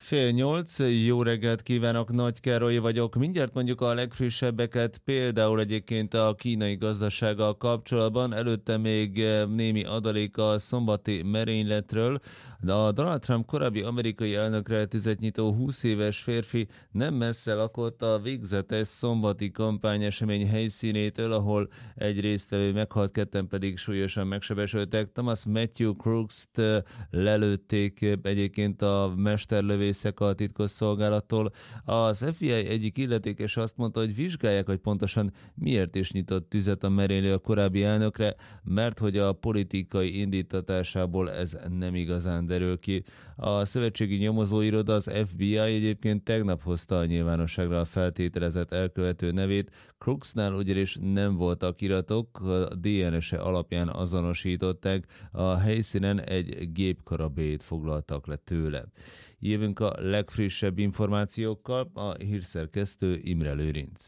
7:30, jó reggelt kívánok, Nagy Károly vagyok. Mindjárt mondjuk a legfrissebbeket, például egyébként a kínai gazdasággal kapcsolatban, előtte még némi adalék a szombati merényletről. A Donald Trump korábbi amerikai elnökre tüzetnyitó 20 éves férfi nem messze lakott a végzetes szombati kampányesemény helyszínétől, ahol egy résztvevő meghalt, ketten pedig súlyosan megsebesültek. Thomas Matthew Crooks-t lelőtték egyébként a mesterlövészek a titkosszolgálattól. Az FBI egyik illetékes azt mondta, hogy vizsgálják, hogy pontosan miért is nyitott tüzet a merénylő a korábbi elnökre, mert hogy a politikai indítatásából ez nem igazán derül ki. A szövetségi nyomozóiroda, az FBI egyébként tegnap hozta a nyilvánosságra a feltételezett elkövető nevét. Crooksnál ugyanis nem voltak iratok, a DNS-e alapján azonosították, a helyszínen egy gépkarabélyt foglaltak le tőle. Jövünk a legfrissebb információkkal, a hírszerkesztő Imre Lőrinc.